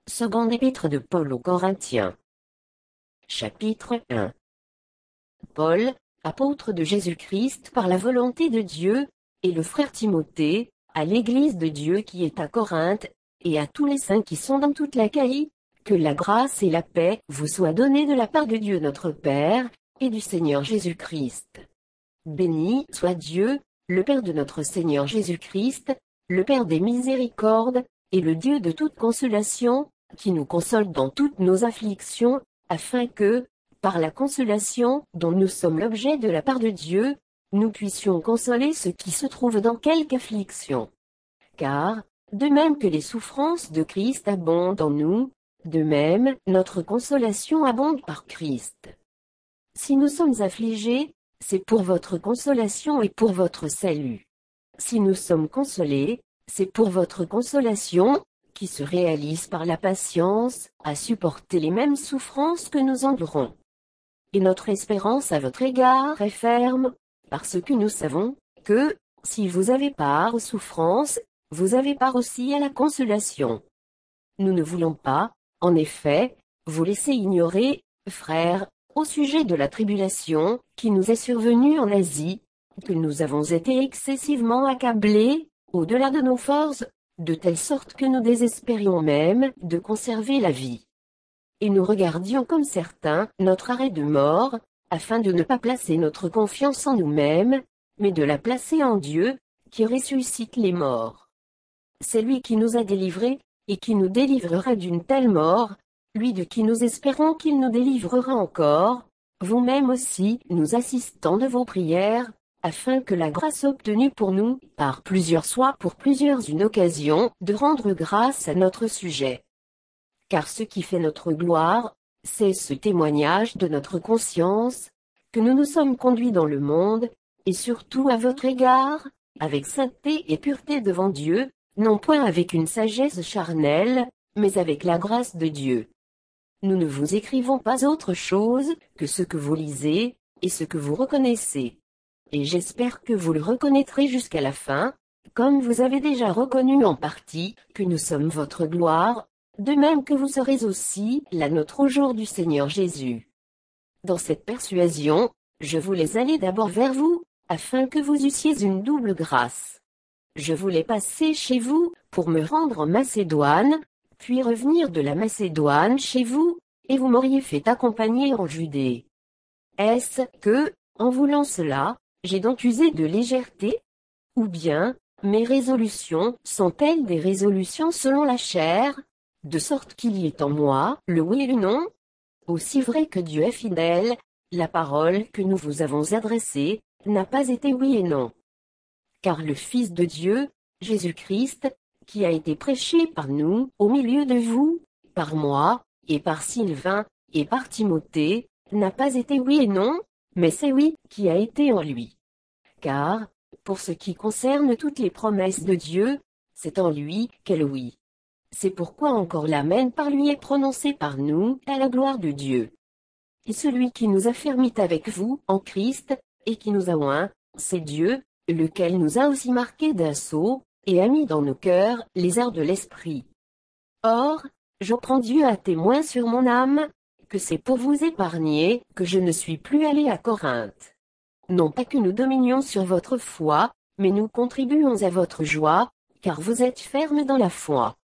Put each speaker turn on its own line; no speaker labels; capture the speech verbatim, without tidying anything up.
Seconde épître de Paul aux Corinthiens. Chapitre un. Paul, apôtre de Jésus-Christ par la volonté de Dieu, et le frère Timothée, à l'Église de Dieu qui est à Corinthe, et à tous les saints qui sont dans toute l'Achaïe, que la grâce et la paix vous soient données de la part de Dieu notre Père, et du Seigneur Jésus-Christ. Béni soit Dieu, le Père de notre Seigneur Jésus-Christ, le Père des miséricordes, et le Dieu de toute consolation, qui nous console dans toutes nos afflictions, afin que, par la consolation dont nous sommes l'objet de la part de Dieu, nous puissions consoler ceux qui se trouvent dans quelque affliction. Car, de même que les souffrances de Christ abondent en nous, de même notre consolation abonde par Christ. Si nous sommes affligés, c'est pour votre consolation et pour votre salut. Si nous sommes consolés, c'est pour votre consolation, qui se réalise par la patience, à supporter les mêmes souffrances que nous endurons. Et notre espérance à votre égard est ferme, parce que nous savons, que, si vous avez part aux souffrances, vous avez part aussi à la consolation. Nous ne voulons pas, en effet, vous laisser ignorer, frères, au sujet de la tribulation, qui nous est survenue en Asie, que nous avons été excessivement accablés, au-delà de nos forces, de telle sorte que nous désespérions même de conserver la vie. Et nous regardions comme certains notre arrêt de mort, afin de ne pas placer notre confiance en nous-mêmes, mais de la placer en Dieu, qui ressuscite les morts. C'est lui qui nous a délivrés, et qui nous délivrera d'une telle mort, lui de qui nous espérons qu'il nous délivrera encore, vous-même aussi nous assistant de vos prières, afin que la grâce obtenue pour nous, par plusieurs soit pour plusieurs une occasion, de rendre grâce à notre sujet. Car ce qui fait notre gloire, c'est ce témoignage de notre conscience, que nous nous sommes conduits dans le monde, et surtout à votre égard, avec sainteté et pureté devant Dieu, non point avec une sagesse charnelle, mais avec la grâce de Dieu. Nous ne vous écrivons pas autre chose que ce que vous lisez, et ce que vous reconnaissez. Et j'espère que vous le reconnaîtrez jusqu'à la fin, comme vous avez déjà reconnu en partie que nous sommes votre gloire, de même que vous serez aussi la nôtre au jour du Seigneur Jésus. Dans cette persuasion, je voulais aller d'abord vers vous, afin que vous eussiez une double grâce. Je voulais passer chez vous, pour me rendre en Macédoine, puis revenir de la Macédoine chez vous, et vous m'auriez fait accompagner en Judée. Est-ce que, en voulant cela, j'ai donc usé de légèreté? Ou bien, mes résolutions sont-elles des résolutions selon la chair, de sorte qu'il y ait en moi le oui et le non? Aussi vrai que Dieu est fidèle, la parole que nous vous avons adressée n'a pas été oui et non. Car le Fils de Dieu, Jésus-Christ, qui a été prêché par nous, au milieu de vous, par moi, et par Sylvain, et par Timothée, n'a pas été oui et non, mais c'est oui qui a été en lui. Car, pour ce qui concerne toutes les promesses de Dieu, c'est en lui qu'est le oui. C'est pourquoi encore l'amen par lui est prononcé par nous, à la gloire de Dieu. Et celui qui nous a fermit avec vous, en Christ, et qui nous a oints, c'est Dieu, lequel nous a aussi marqués d'un sceau, et a mis dans nos cœurs les arts de l'esprit. Or, je prends Dieu à témoin sur mon âme, que c'est pour vous épargner que je ne suis plus allé à Corinthe. Non pas que nous dominions sur votre foi, mais nous contribuons à votre joie, car vous êtes fermes dans la foi.